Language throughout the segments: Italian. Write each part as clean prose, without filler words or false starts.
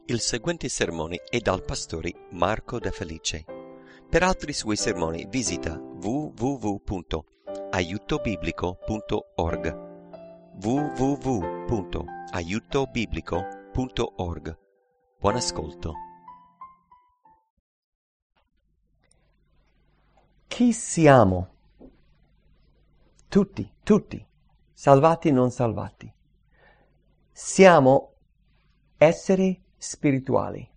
Il seguente sermone è dal pastore Marco De Felice. Per altri suoi sermoni visita www.aiutobiblico.org www.aiutobiblico.org. Buon ascolto. Chi siamo? Tutti, salvati e non salvati. Siamo esseri spirituali,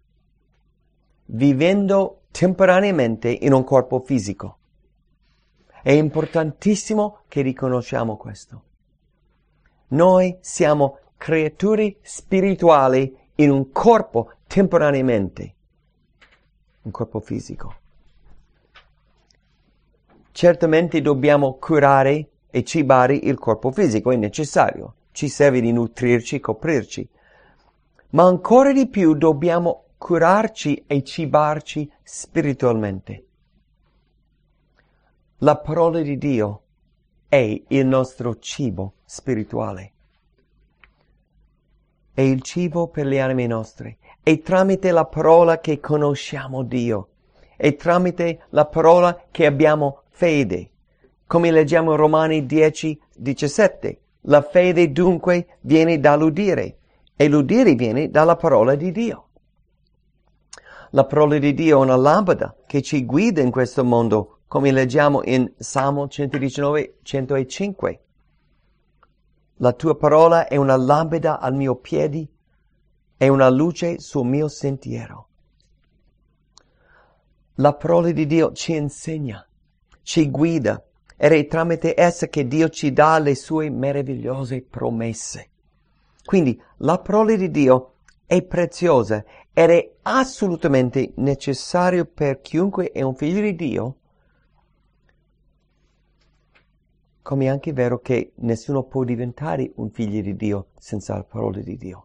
vivendo temporaneamente in un corpo fisico. È importantissimo che riconosciamo questo. Noi siamo creature spirituali in un corpo temporaneamente, un corpo fisico. Certamente dobbiamo curare e cibare il corpo fisico, è necessario, ci serve di nutrirci, coprirci. Ma ancora di più dobbiamo curarci e cibarci spiritualmente. La parola di Dio è il nostro cibo spirituale. È il cibo per le anime nostre. È tramite la parola che conosciamo Dio. È tramite la parola che abbiamo fede. Come leggiamo in Romani 10:17. La fede dunque viene dall'udire. E l'udire viene dalla parola di Dio. La parola di Dio è una lampada che ci guida in questo mondo, come leggiamo in Salmo 119:105. La tua parola è una lampada al mio piede e una luce sul mio sentiero. La parola di Dio ci insegna, ci guida, ed è tramite essa che Dio ci dà le sue meravigliose promesse. Quindi la parola di Dio è preziosa ed è assolutamente necessario per chiunque è un figlio di Dio, come è anche vero che nessuno può diventare un figlio di Dio senza la parola di Dio.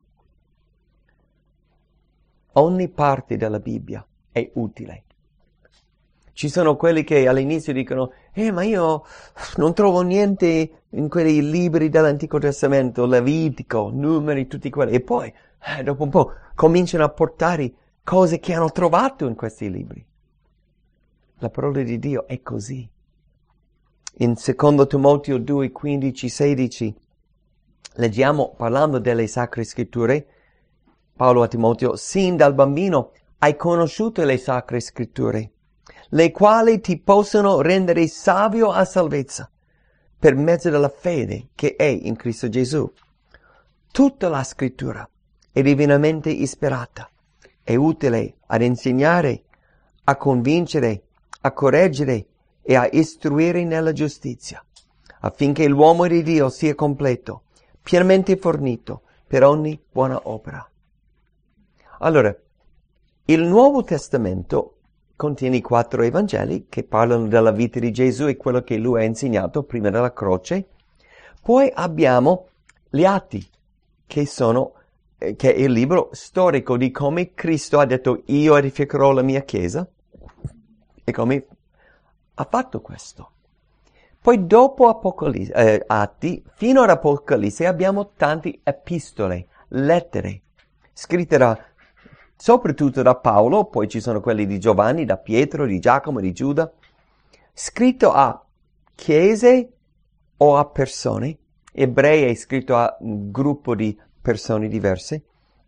Ogni parte della Bibbia è utile. Ci sono quelli che all'inizio dicono ma io non trovo niente in quei libri dell'Antico Testamento, Levitico, Numeri, tutti quelli. E poi, dopo un po', cominciano a portare cose che hanno trovato in questi libri. La parola di Dio è così. In 2 Timoteo 2, 15, 16, leggiamo, parlando delle Sacre Scritture, Paolo a Timoteo, sin dal bambino hai conosciuto le Sacre Scritture, le quali ti possono rendere savio a salvezza, per mezzo della fede che è in Cristo Gesù. Tutta la Scrittura è divinamente ispirata, è utile ad insegnare, a convincere, a correggere e a istruire nella giustizia, affinché l'uomo di Dio sia completo, pienamente fornito per ogni buona opera. Allora, il Nuovo Testamento contiene 4 Evangeli che parlano della vita di Gesù e quello che lui ha insegnato prima della croce. Poi abbiamo gli Atti, che è il libro storico di come Cristo ha detto io edificherò la mia chiesa e come ha fatto questo. Poi dopo Atti, fino ad Apocalisse, abbiamo tante epistole, lettere, scritte soprattutto da Paolo, poi ci sono quelli di Giovanni, da Pietro, di Giacomo, di Giuda, scritto a chiese o a persone, ebrei è scritto a un gruppo di persone diverse,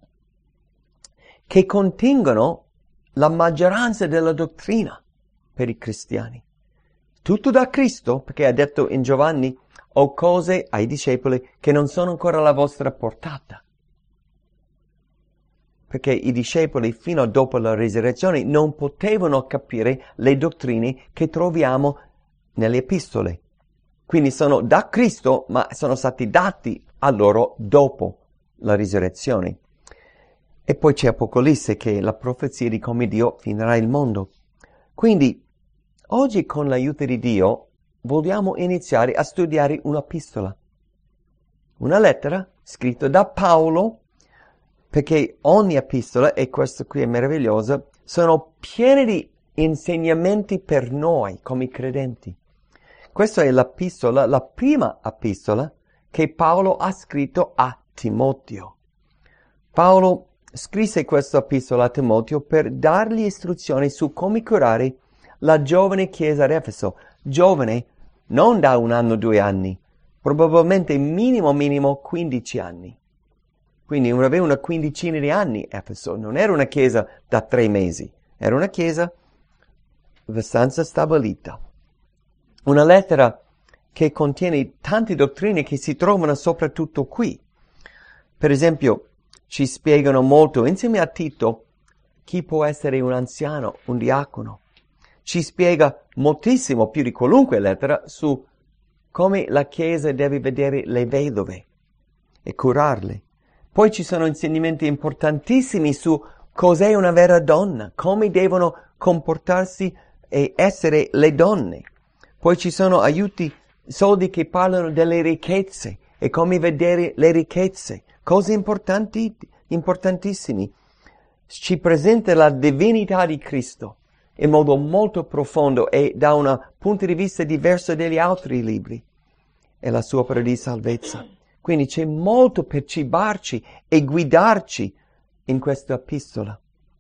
che contengono la maggioranza della dottrina per i cristiani. Tutto da Cristo, perché ha detto in Giovanni, ho cose ai discepoli che non sono ancora alla vostra portata. Perché i discepoli fino a dopo la risurrezione non potevano capire le dottrine che troviamo nelle epistole. Quindi sono da Cristo, ma sono stati dati a loro dopo la risurrezione. E poi c'è Apocalisse, che è la profezia di come Dio finirà il mondo. Quindi, oggi con l'aiuto di Dio, vogliamo iniziare a studiare un'epistola. Una lettera scritta da Paolo, perché ogni epistola, e questo qui è meraviglioso, sono piene di insegnamenti per noi come credenti. Questa è l'epistola, la prima epistola che Paolo ha scritto a Timoteo. Paolo scrisse questa epistola a Timoteo per dargli istruzioni su come curare la giovane chiesa ad Efeso. Giovane non da 1 anno, 2 anni, probabilmente minimo 15 anni. Quindi aveva una quindicina di anni Efeso, non era una chiesa da 3 mesi, era una chiesa abbastanza stabilita. Una lettera che contiene tante dottrine che si trovano soprattutto qui. Per esempio, ci spiegano molto, insieme a Tito, chi può essere un anziano, un diacono. Ci spiega moltissimo, più di qualunque lettera, su come la Chiesa deve vedere le vedove e curarle. Poi ci sono insegnamenti importantissimi su cos'è una vera donna, come devono comportarsi e essere le donne. Poi ci sono aiuti, soldi che parlano delle ricchezze e come vedere le ricchezze, cose importantissime. Ci presenta la divinità di Cristo in modo molto profondo e da un punto di vista diverso dagli altri libri e la sua opera di salvezza. Quindi c'è molto per cibarci e guidarci in questa epistola.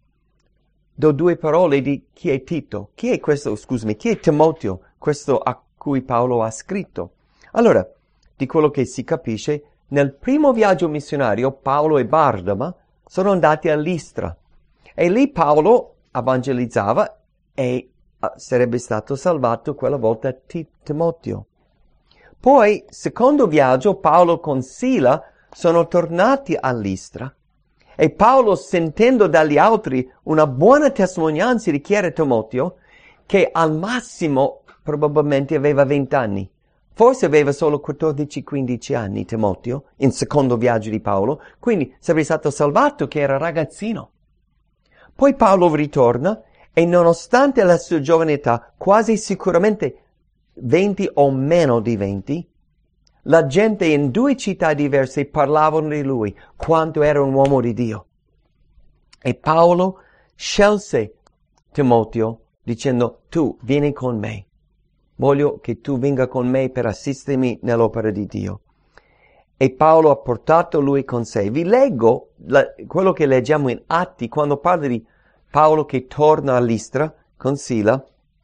Do 2 parole di chi è Tito. Chi è Timoteo, questo a cui Paolo ha scritto. Allora, di quello che si capisce, nel primo viaggio missionario Paolo e Barnaba sono andati a Listra e lì Paolo evangelizzava e sarebbe stato salvato quella volta Timoteo. Poi, secondo viaggio, Paolo con Sila sono tornati a Listra e Paolo, sentendo dagli altri una buona testimonianza di chi era Timoteo, che al massimo probabilmente aveva 20 anni, forse aveva solo 14-15 anni Timoteo, in secondo viaggio di Paolo, quindi sarebbe stato salvato che era ragazzino. Poi Paolo ritorna e nonostante la sua giovane età, quasi sicuramente 20 o meno di 20, la gente in 2 città diverse parlavano di lui, quanto era un uomo di Dio. E Paolo scelse Timoteo dicendo, tu vieni con me. Voglio che tu venga con me per assistermi nell'opera di Dio. E Paolo ha portato lui con sé. Vi leggo quello che leggiamo in Atti, quando parla di Paolo che torna a Listra con Sila.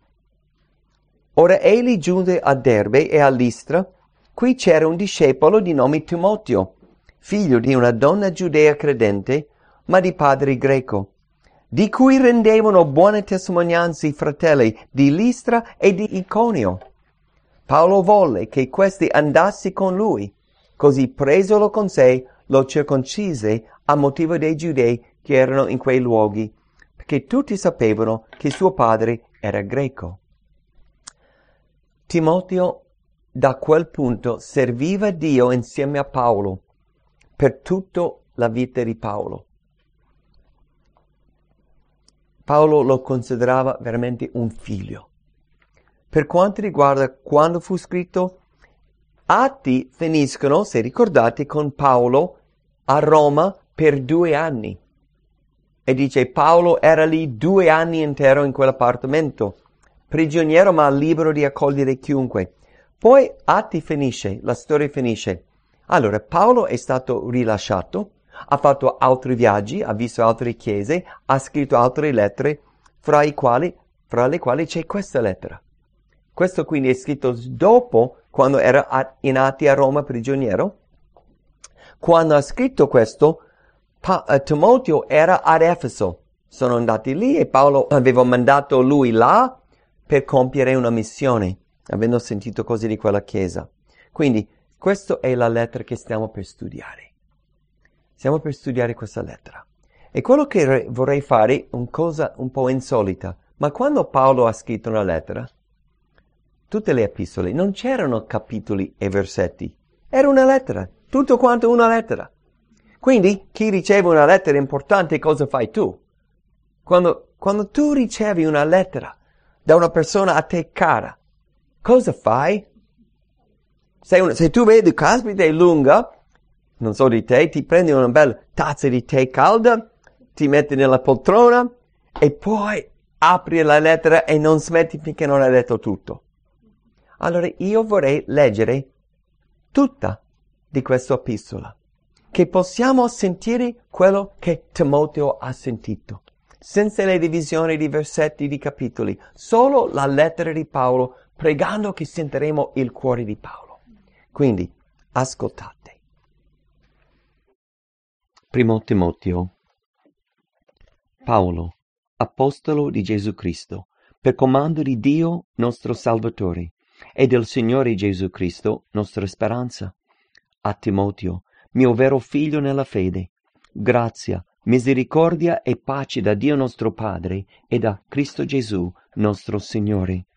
Ora egli giunse a Derbe e a Listra. Qui c'era un discepolo di nome Timoteo, figlio di una donna giudea credente, ma di padre greco, di cui rendevano buone testimonianze i fratelli di Listra e di Iconio. Paolo volle che questi andasse con lui, così presolo con sé lo circoncise a motivo dei giudei che erano in quei luoghi, perché tutti sapevano che suo padre era greco. Timoteo da quel punto serviva Dio insieme a Paolo per tutta la vita di Paolo. Paolo lo considerava veramente un figlio. Per quanto riguarda quando fu scritto, Atti finiscono, se ricordate, con Paolo a Roma per 2 anni. E dice Paolo era lì 2 anni intero in quell'appartamento, prigioniero ma libero di accogliere chiunque. Poi Atti finisce, la storia finisce. Allora Paolo è stato rilasciato, ha fatto altri viaggi, ha visto altre chiese, ha scritto altre lettere, fra le quali c'è questa lettera. Questo quindi è scritto dopo, quando era in Atti a Roma prigioniero. Quando ha scritto questo, Timoteo era ad Efeso. Sono andati lì e Paolo aveva mandato lui là per compiere una missione, avendo sentito cose di quella chiesa. Quindi, questa è la lettera che stiamo per studiare. Stiamo per studiare questa lettera. E quello che vorrei fare è una cosa un po' insolita. Ma quando Paolo ha scritto una lettera, tutte le epistole, non c'erano capitoli e versetti. Era una lettera, tutto quanto una lettera. Quindi, chi riceve una lettera importante, cosa fai tu? Quando tu ricevi una lettera da una persona a te cara, cosa fai? Se tu vedi, caspita, è lunga, non so di te, ti prendi una bella tazza di tè calda, ti metti nella poltrona e poi apri la lettera e non smetti finché non hai letto tutto. Allora io vorrei leggere tutta di questa epistola, che possiamo sentire quello che Timoteo ha sentito, senza le divisioni di versetti, di capitoli, solo la lettera di Paolo, pregando che sentiremo il cuore di Paolo. Quindi, ascoltate. Primo Timoteo. Paolo, apostolo di Gesù Cristo, per comando di Dio nostro Salvatore e del Signore Gesù Cristo nostra speranza. A Timoteo, mio vero figlio nella fede, grazia, misericordia e pace da Dio nostro Padre e da Cristo Gesù nostro Signore.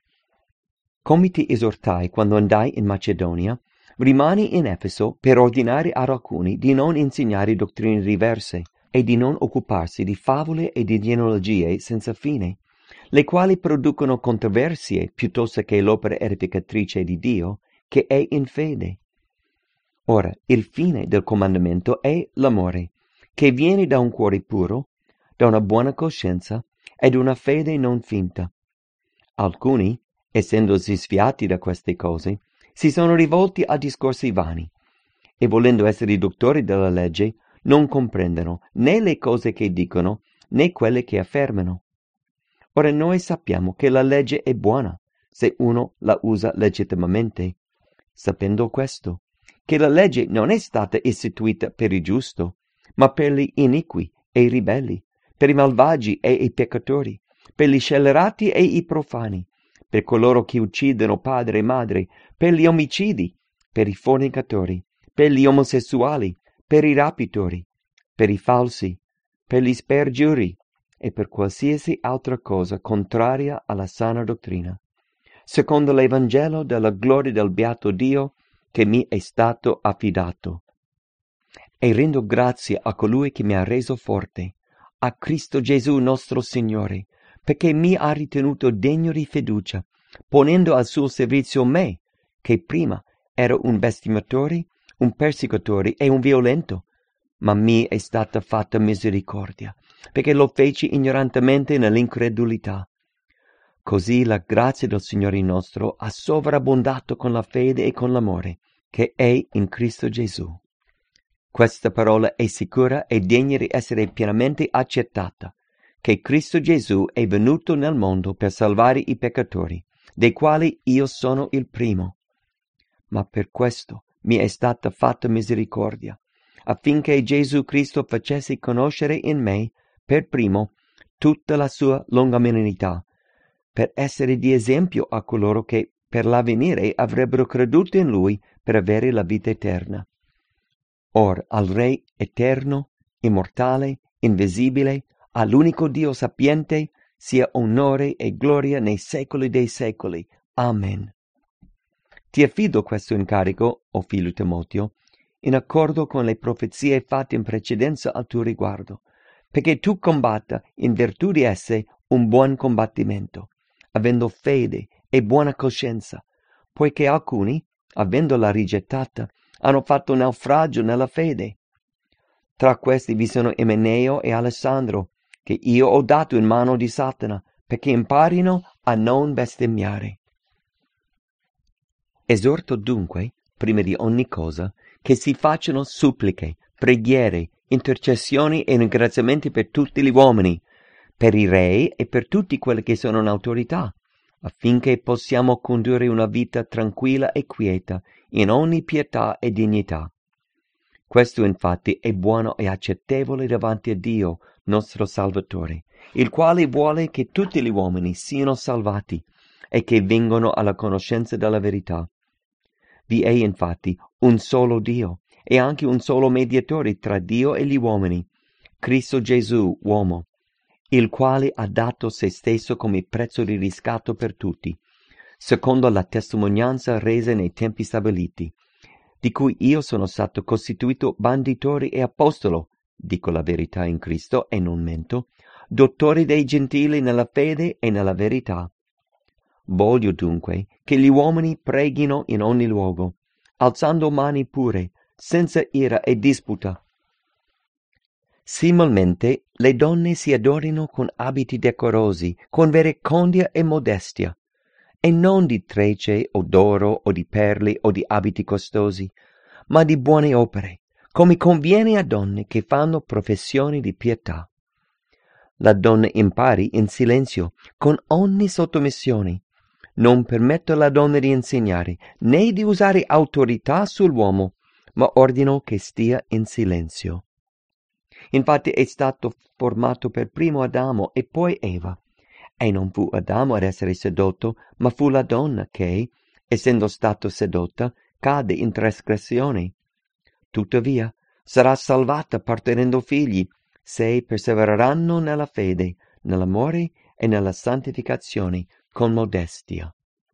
Come ti esortai quando andai in Macedonia, rimani in Efeso per ordinare ad alcuni di non insegnare dottrine diverse e di non occuparsi di favole e di genealogie senza fine, le quali producono controversie piuttosto che l'opera edificatrice di Dio, che è in fede. Ora, il fine del comandamento è l'amore, che viene da un cuore puro, da una buona coscienza ed una fede non finta. Alcuni, essendosi sviati da queste cose, si sono rivolti a discorsi vani, e volendo essere riduttori della legge, non comprendono né le cose che dicono, né quelle che affermano. Ora noi sappiamo che la legge è buona, se uno la usa legittimamente. Sapendo questo, che la legge non è stata istituita per il giusto, ma per gli iniqui e i ribelli, per i malvagi e i peccatori, per gli scellerati e i profani, per coloro che uccidono padre e madre, per gli omicidi, per i fornicatori, per gli omosessuali, per i rapitori, per i falsi, per gli spergiuri e per qualsiasi altra cosa contraria alla sana dottrina, secondo l'Evangelo della gloria del beato Dio che mi è stato affidato. E rendo grazie a colui che mi ha reso forte, a Cristo Gesù nostro Signore, perché mi ha ritenuto degno di fiducia, ponendo al suo servizio me, che prima ero un bestemmiatore, un persecutore e un violento, ma mi è stata fatta misericordia, perché lo feci ignorantemente nell'incredulità. Così la grazia del Signore nostro ha sovrabbondato con la fede e con l'amore, che è in Cristo Gesù. Questa parola è sicura e degna di essere pienamente accettata, che Cristo Gesù è venuto nel mondo per salvare i peccatori, dei quali io sono il primo. Ma per questo mi è stata fatta misericordia, affinché Gesù Cristo facesse conoscere in me, per primo, tutta la sua longanimità, per essere di esempio a coloro che per l'avvenire avrebbero creduto in Lui per avere la vita eterna. Or al Re eterno, immortale, invisibile, all'unico Dio sapiente, sia onore e gloria nei secoli dei secoli. Amen. Ti affido questo incarico, o figlio Timoteo, in accordo con le profezie fatte in precedenza al tuo riguardo, perché tu combatta in virtù di esse un buon combattimento, avendo fede e buona coscienza, poiché alcuni, avendola rigettata, hanno fatto naufragio nella fede. Tra questi vi sono Imeneo e Alessandro, che io ho dato in mano di Satana, perché imparino a non bestemmiare. Esorto dunque, prima di ogni cosa, che si facciano suppliche, preghiere, intercessioni e ringraziamenti per tutti gli uomini, per i re e per tutti quelli che sono in autorità, affinché possiamo condurre una vita tranquilla e quieta, in ogni pietà e dignità. Questo infatti è buono e accettevole davanti a Dio, nostro Salvatore, il quale vuole che tutti gli uomini siano salvati e che vengano alla conoscenza della verità. Vi è infatti un solo Dio e anche un solo mediatore tra Dio e gli uomini, Cristo Gesù, uomo, il quale ha dato se stesso come prezzo di riscatto per tutti, secondo la testimonianza resa nei tempi stabiliti, di cui io sono stato costituito banditore e apostolo, dico la verità in Cristo e non mento, dottore dei gentili nella fede e nella verità. Voglio dunque che gli uomini preghino in ogni luogo, alzando mani pure, senza ira e disputa. Similmente le donne si adornino con abiti decorosi, con verecondia e modestia, e non di trecce o d'oro o di perle o di abiti costosi, ma di buone opere, come conviene a donne che fanno professione di pietà. La donna impari in silenzio, con ogni sottomissione. Non permetto alla donna di insegnare, né di usare autorità sull'uomo, ma ordino che stia in silenzio. Infatti è stato formato per primo Adamo e poi Eva. E non fu Adamo ad essere sedotto, ma fu la donna che, essendo stato sedotta, cade in trasgressione. Tuttavia, sarà salvata partorendo figli, se persevereranno nella fede, nell'amore e nella santificazione, con modestia.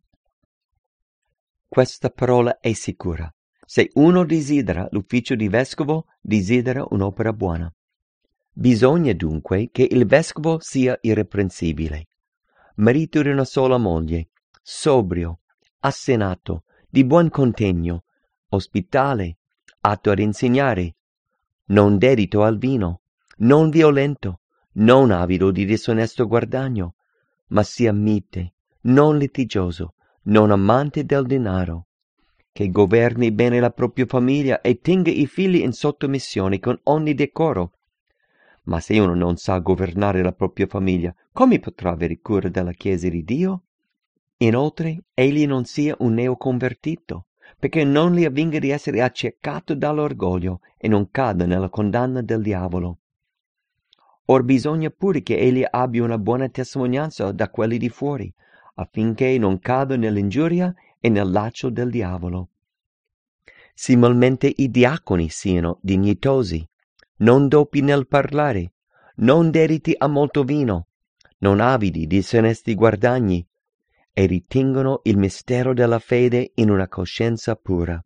Questa parola è sicura. Se uno desidera l'ufficio di vescovo, desidera un'opera buona. Bisogna dunque che il vescovo sia irreprensibile, marito di una sola moglie, sobrio, assenato, di buon contegno, ospitale, atto ad insegnare, non dedito al vino, non violento, non avido di disonesto guadagno, ma sia mite, non litigioso, non amante del denaro, che governi bene la propria famiglia e tenga i figli in sottomissione con ogni decoro. Ma se uno non sa governare la propria famiglia, come potrà avere cura della Chiesa di Dio? Inoltre, egli non sia un neoconvertito, perché non gli avvenga di essere accecato dall'orgoglio e non cada nella condanna del diavolo. Or bisogna pure che egli abbia una buona testimonianza da quelli di fuori, affinché non cada nell'ingiuria e nel laccio del diavolo. Similmente i diaconi siano dignitosi, non doppi nel parlare, non dediti a molto vino, non avidi di disonesti guadagni, e ritengono il mistero della fede in una coscienza pura.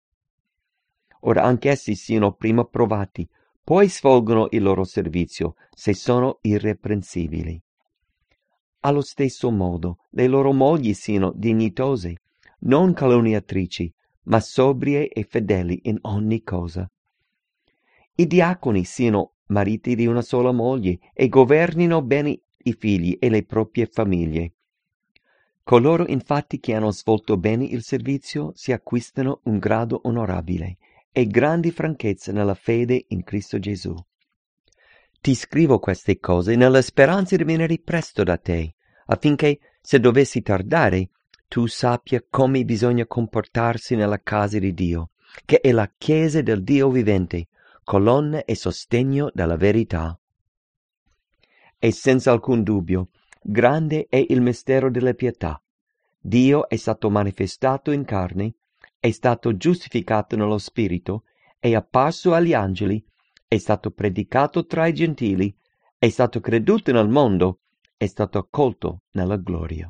Ora anch'essi siano prima provati, poi svolgono il loro servizio, se sono irreprensibili. Allo stesso modo, le loro mogli siano dignitose, non calunniatrici, ma sobrie e fedeli in ogni cosa. I diaconi siano mariti di una sola moglie e governino bene i figli e le proprie famiglie. Coloro infatti che hanno svolto bene il servizio si acquistano un grado onorabile e grandi franchezza nella fede in Cristo Gesù. Ti scrivo queste cose nella speranza di venire presto da te, affinché, se dovessi tardare, tu sappia come bisogna comportarsi nella casa di Dio, che è la Chiesa del Dio vivente, colonna e sostegno della verità. E senza alcun dubbio, grande è il mistero della pietà. Dio è stato manifestato in carne, è stato giustificato nello Spirito, è apparso agli angeli, è stato predicato tra i gentili, è stato creduto nel mondo, è stato accolto nella gloria.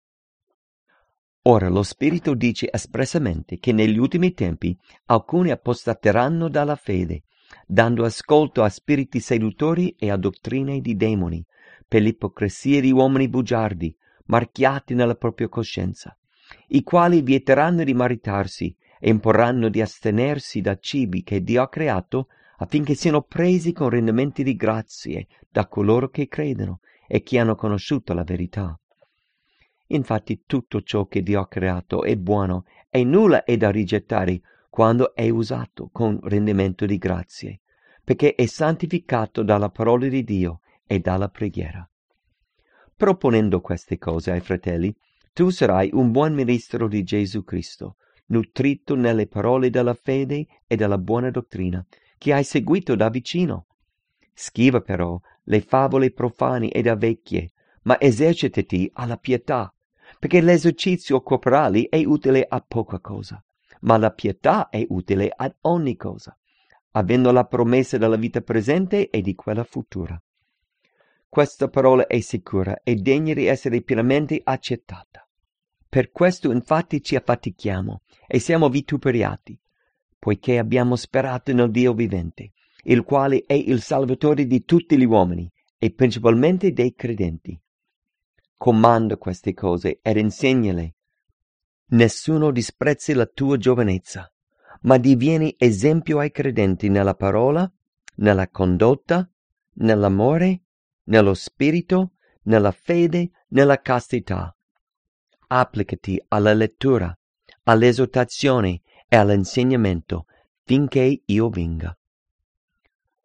Ora lo Spirito dice espressamente che negli ultimi tempi alcuni apostateranno dalla fede, dando ascolto a spiriti seduttori e a dottrine di demoni, per l'ipocrisia di uomini bugiardi, marchiati nella propria coscienza, i quali vieteranno di maritarsi e imporranno di astenersi da cibi che Dio ha creato, affinché siano presi con rendimenti di grazie da coloro che credono e che hanno conosciuto la verità. Infatti tutto ciò che Dio ha creato è buono e nulla è da rigettare quando è usato con rendimento di grazie, perché è santificato dalla parola di Dio e dalla preghiera. Proponendo queste cose ai fratelli, tu sarai un buon ministro di Gesù Cristo, nutrito nelle parole della fede e della buona dottrina, che hai seguito da vicino. Schiva però le favole profane ed vecchie, ma esercitati alla pietà, perché l'esercizio corporale è utile a poca cosa, ma la pietà è utile ad ogni cosa, avendo la promessa della vita presente e di quella futura. Questa parola è sicura e degna di essere pienamente accettata. Per questo infatti ci affatichiamo e siamo vituperiati, poiché abbiamo sperato nel Dio vivente, il quale è il Salvatore di tutti gli uomini e principalmente dei credenti. Comanda queste cose ed insegnale. Nessuno disprezzi la tua giovanezza, ma divieni esempio ai credenti nella parola, nella condotta, nell'amore, nello spirito, nella fede, nella castità. Applicati alla lettura, all'esortazione e all'insegnamento finché io venga.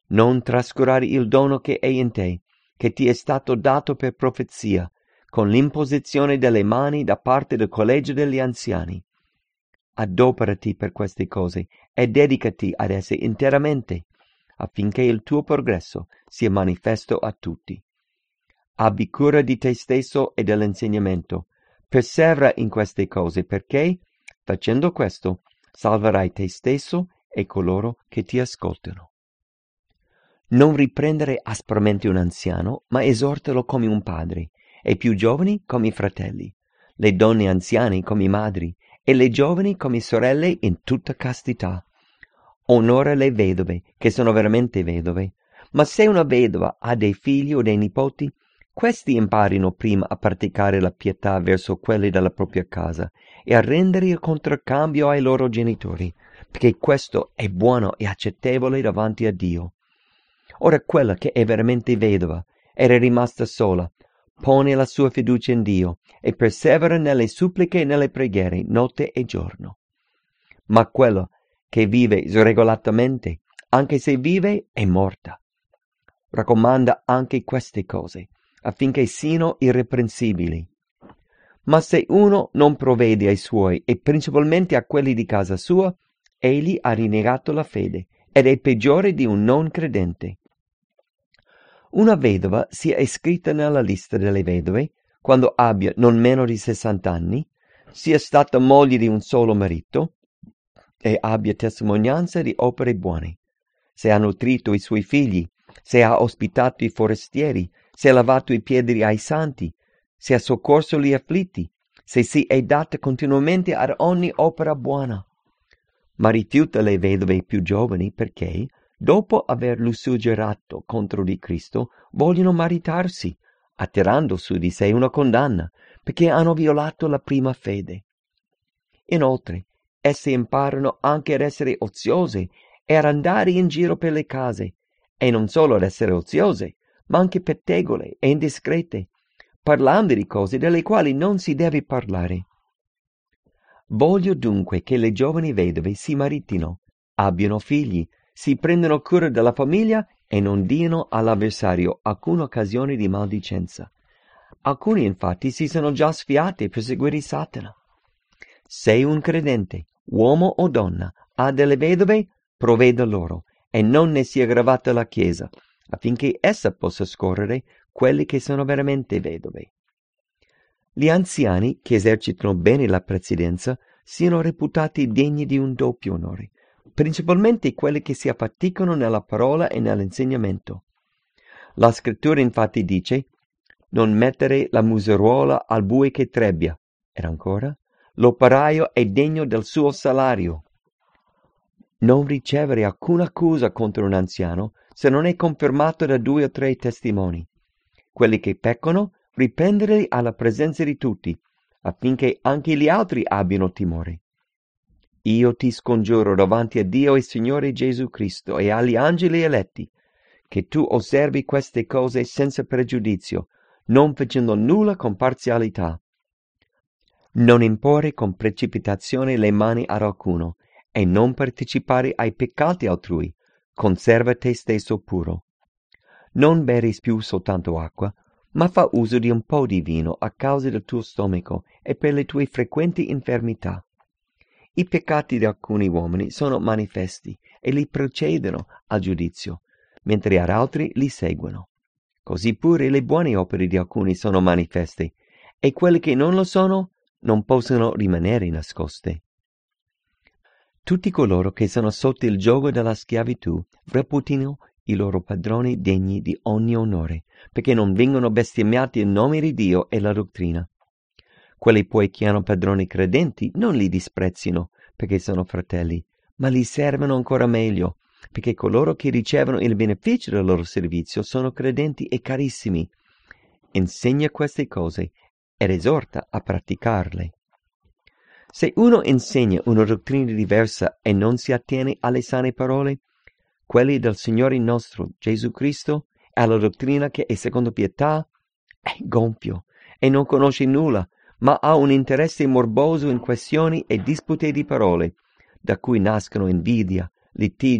Non trascurare il dono che è in te, che ti è stato dato per profezia, con l'imposizione delle mani da parte del collegio degli anziani. Adoperati per queste cose e dedicati ad esse interamente, affinché il tuo progresso sia manifesto a tutti. Abbi cura di te stesso e dell'insegnamento. Persevera in queste cose perché, facendo questo, salverai te stesso e coloro che ti ascoltano. Non riprendere aspramente un anziano, ma esortalo come un padre, e i più giovani come i fratelli, le donne anziane come madri, e le giovani come sorelle in tutta castità. Onora le vedove, che sono veramente vedove, ma se una vedova ha dei figli o dei nipoti, questi imparino prima a praticare la pietà verso quelli della propria casa e a rendere il contraccambio ai loro genitori, perché questo è buono e accettevole davanti a Dio. Ora quella che è veramente vedova era rimasta sola, pone la sua fiducia in Dio e persevera nelle suppliche e nelle preghiere notte e giorno. Ma quella che vive sregolatamente, anche se vive, è morta. Raccomanda anche queste cose, affinché siano irreprensibili. Ma se uno non provvede ai suoi e principalmente a quelli di casa sua, egli ha rinnegato la fede ed è peggiore di un non credente. Una vedova sia iscritta nella lista delle vedove quando abbia non meno di 60 anni, sia stata moglie di un solo marito e abbia testimonianza di opere buone, se ha nutrito i suoi figli, se ha ospitato i forestieri, se ha lavato i piedi ai santi, se ha soccorso gli afflitti, se si è data continuamente ad ogni opera buona. Ma rifiuta le vedove più giovani perché, dopo aver lussuggerato contro di Cristo, vogliono maritarsi, attirando su di sé una condanna, perché hanno violato la prima fede. Inoltre, esse imparano anche ad essere oziose e ad andare in giro per le case, e non solo ad essere oziose, ma anche pettegole e indiscrete, parlando di cose delle quali non si deve parlare. Voglio dunque che le giovani vedove si maritino, abbiano figli, si prendano cura della famiglia e non diano all'avversario alcuna occasione di maldicenza. Alcuni infatti si sono già sfiati per seguire Satana. Se un credente, uomo o donna, ha delle vedove, provveda loro e non ne sia gravata la Chiesa, affinché essa possa scorrere quelli che sono veramente vedove. Gli anziani che esercitano bene la presidenza siano reputati degni di un doppio onore, principalmente quelli che si affaticano nella parola e nell'insegnamento. La scrittura infatti dice: non mettere la museruola al bue che trebbia, ed ancora, l'operaio è degno del suo salario. Non ricevere alcuna accusa contro un anziano se non è confermato da 2 o 3 testimoni. Quelli che peccano, riprenderli alla presenza di tutti, affinché anche gli altri abbiano timore. Io ti scongiuro davanti a Dio e Signore Gesù Cristo e agli angeli eletti, che tu osservi queste cose senza pregiudizio, non facendo nulla con parzialità. Non imporre con precipitazione le mani ad alcuno, e non partecipare ai peccati altrui, conserva te stesso puro. Non bere più soltanto acqua, ma fa uso di un po' di vino a causa del tuo stomaco e per le tue frequenti infermità. I peccati di alcuni uomini sono manifesti e li procedono al giudizio, mentre ad altri li seguono. Così pure le buone opere di alcuni sono manifeste, e quelle che non lo sono non possono rimanere nascoste. Tutti coloro che sono sotto il giogo della schiavitù reputino i loro padroni degni di ogni onore, perché non vengono bestemmiati il nome di Dio e la dottrina. Quelli poi che hanno padroni credenti non li disprezzino, perché sono fratelli, ma li servono ancora meglio, perché coloro che ricevono il beneficio del loro servizio sono credenti e carissimi. Insegna queste cose ed esorta a praticarle. Se uno insegna una dottrina diversa e non si attiene alle sane parole, quelli del Signore nostro Gesù Cristo, e alla dottrina che è secondo pietà, è gonfio e non conosce nulla, ma ha un interesse morboso in questioni e dispute di parole, da cui nascono invidia, litigi,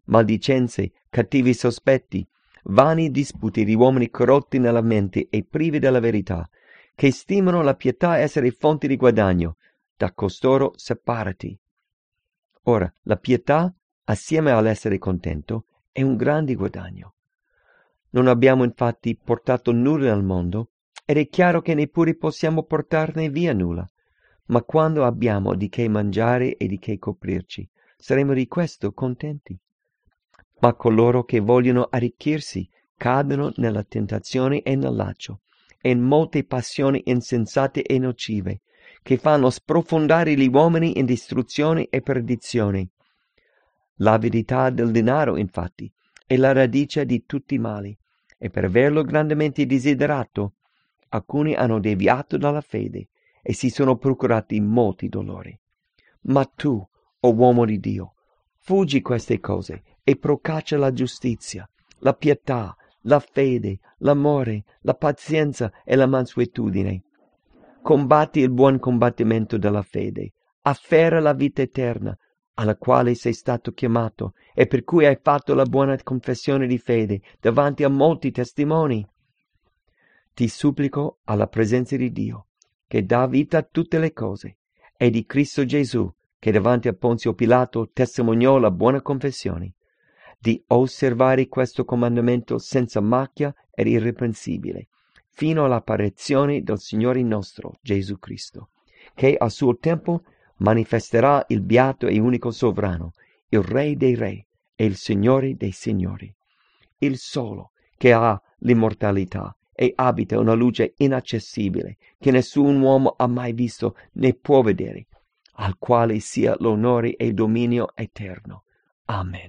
maldicenze, cattivi sospetti, vani disputi di uomini corrotti nella mente e privi della verità, che stimano la pietà essere fonte di guadagno. Da costoro separati. Ora, la pietà, assieme all'essere contento, è un grande guadagno. Non abbiamo infatti portato nulla al mondo, ed è chiaro che neppure possiamo portarne via nulla. Ma quando abbiamo di che mangiare e di che coprirci, saremo di questo contenti. Ma coloro che vogliono arricchirsi cadono nella tentazione e nel laccio, e in molte passioni insensate e nocive, che fanno sprofondare gli uomini in distruzione e perdizione. L'avidità del denaro, infatti, è la radice di tutti i mali, e per averlo grandemente desiderato, alcuni hanno deviato dalla fede e si sono procurati molti dolori. Ma tu, o uomo di Dio, fuggi queste cose e procaccia la giustizia, la pietà, la fede, l'amore, la pazienza e la mansuetudine. Combatti il buon combattimento della fede, afferra la vita eterna, alla quale sei stato chiamato e per cui hai fatto la buona confessione di fede davanti a molti testimoni. Ti supplico alla presenza di Dio, che dà vita a tutte le cose, e di Cristo Gesù, che davanti a Ponzio Pilato testimoniò la buona confessione, di osservare questo comandamento senza macchia ed irreprensibile, fino all'apparizione del Signore nostro Gesù Cristo, che a suo tempo manifesterà il beato e unico sovrano, il Re dei Re e il Signore dei Signori, il solo che ha l'immortalità e abita una luce inaccessibile che nessun uomo ha mai visto né può vedere, al quale sia l'onore e il dominio eterno. Amen.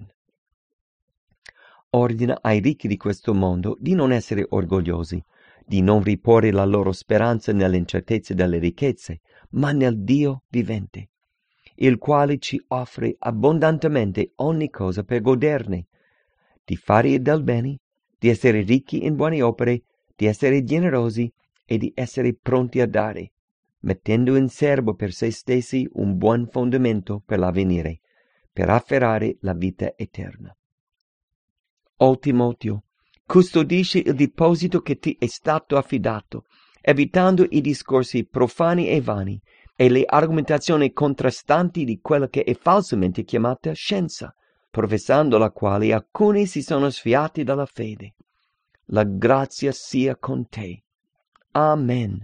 Ordina ai ricchi di questo mondo di non essere orgogliosi, di non riporre la loro speranza nell'incertezza delle ricchezze, ma nel Dio vivente, il quale ci offre abbondantemente ogni cosa per goderne, di fare del bene, di essere ricchi in buone opere, di essere generosi e di essere pronti a dare, mettendo in serbo per se stessi un buon fondamento per l'avvenire, per afferrare la vita eterna. O Timoteo, custodisci il deposito che ti è stato affidato, evitando i discorsi profani e vani e le argomentazioni contrastanti di quella che è falsamente chiamata scienza, professando la quale alcuni si sono sviati dalla fede. La grazia sia con te. Amen.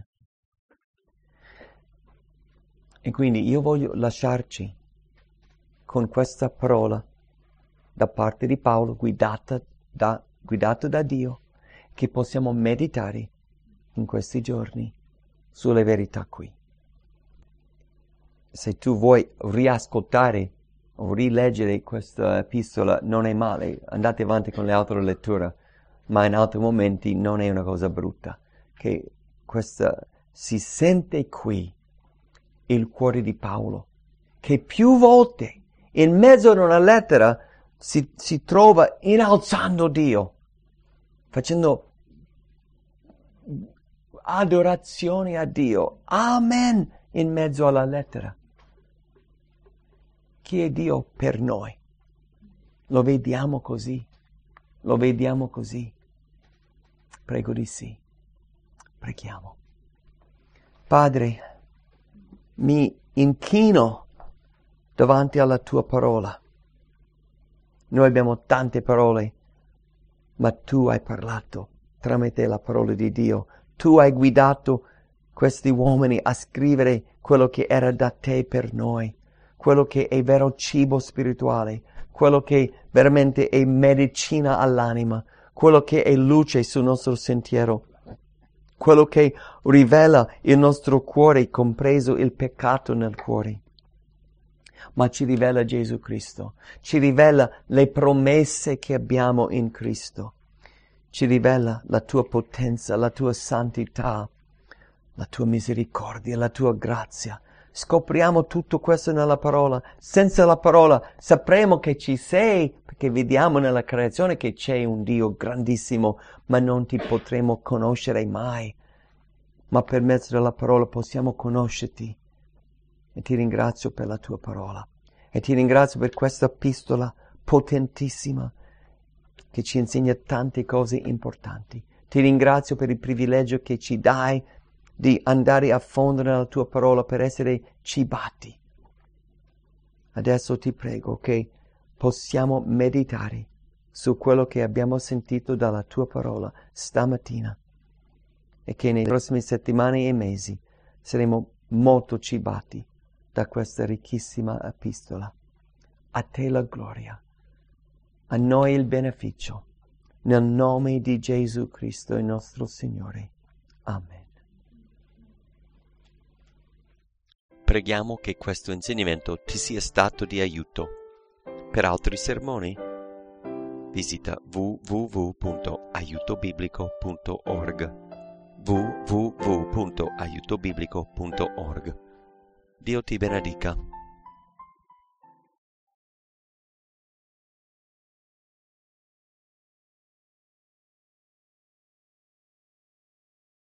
E quindi io voglio lasciarci con questa parola da parte di Paolo, guidato da Dio, che possiamo meditare in questi giorni sulle verità qui. Se tu vuoi riascoltare o rileggere questa epistola, non è male, andate avanti con le altre letture, ma in altri momenti non è una cosa brutta, che questa si sente qui il cuore di Paolo, che più volte in mezzo ad una lettera si trova innalzando Dio, facendo adorazione a Dio. Amen in mezzo alla lettera. Chi è Dio per noi? Lo vediamo così. Lo vediamo così. Prego di sì. Preghiamo. Padre, mi inchino davanti alla tua parola. Noi abbiamo tante parole, ma tu hai parlato tramite la parola di Dio. Tu hai guidato questi uomini a scrivere quello che era da te per noi, quello che è vero cibo spirituale, quello che veramente è medicina all'anima, quello che è luce sul nostro sentiero, quello che rivela il nostro cuore, compreso il peccato nel cuore. Ma ci rivela Gesù Cristo, ci rivela le promesse che abbiamo in Cristo, ci rivela la tua potenza, la tua santità, la tua misericordia, la tua grazia. Scopriamo tutto questo nella parola. Senza la parola sapremo che ci sei, perché vediamo nella creazione che c'è un Dio grandissimo, ma non ti potremo conoscere mai. Ma per mezzo della parola possiamo conoscerti. E ti ringrazio per la tua parola. E ti ringrazio per questa epistola potentissima che ci insegna tante cose importanti. Ti ringrazio per il privilegio che ci dai di andare a fondo nella tua parola per essere cibati. Adesso ti prego che possiamo meditare su quello che abbiamo sentito dalla tua parola stamattina e che nelle prossime settimane e mesi saremo molto cibati da questa ricchissima epistola. A te la gloria, a noi il beneficio, nel nome di Gesù Cristo, il nostro Signore. Amen. Preghiamo che questo insegnamento ti sia stato di aiuto. Per altri sermoni, visita www.aiutobiblico.org www.aiutobiblico.org. Dio ti benedica.